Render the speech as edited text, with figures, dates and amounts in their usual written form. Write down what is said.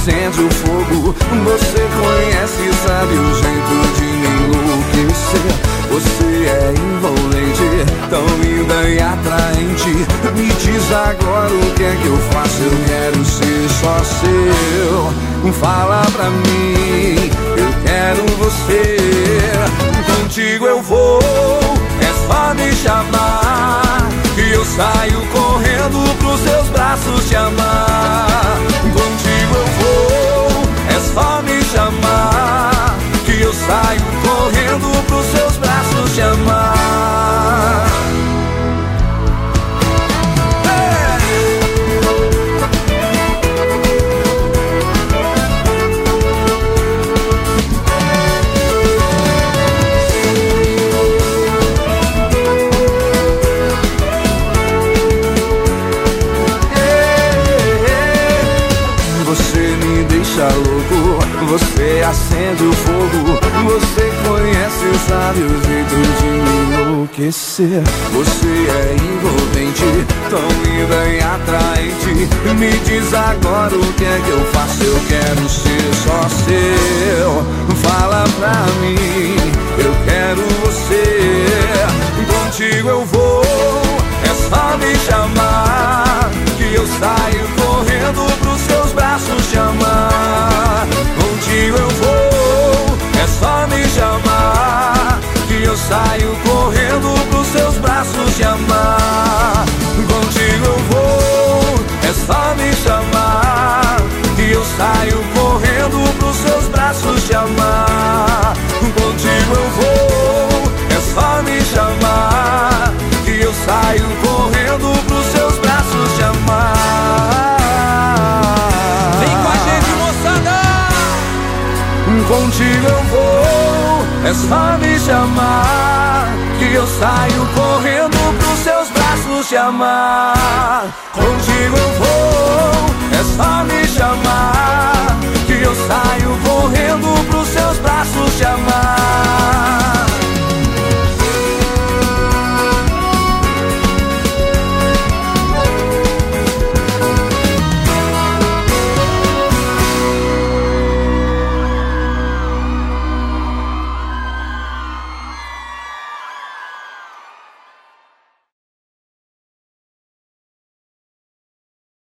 acende o fogo. Você conhece e sabe o jeito de me enlouquecer. Você é envolvente, tão linda e atraente. Me diz agora o que é que eu faço, eu quero ser só seu. Fala pra mim, eu quero você. Contigo eu vou, é só me chamar, que eu saio correndo pros seus braços te amar. Contigo eu vou, é só me chamar, que eu saio correndo pros seus braços te amar. Louco, você acende o fogo. Você conhece e sabe o jeito de me enlouquecer. Você é envolvente, tão linda e atraente. Me diz agora o que é que eu faço, eu quero ser só seu. Fala pra mim, eu quero você. Contigo eu vou, é só me chamar, que eu saio correndo pros seus braços te amar. Contigo eu vou, é só me chamar, que eu saio correndo pros seus braços te amar. Contigo eu vou, é só me chamar, que eu saio correndo pros seus braços te amar. Contigo eu vou, é só me chamar, que eu saio correndo pros seus braços te amar. Contigo eu vou, é só me chamar, que eu saio correndo pros seus braços te amar. Contigo eu vou, é só me chamar, que eu saio correndo pros seus braços te amar.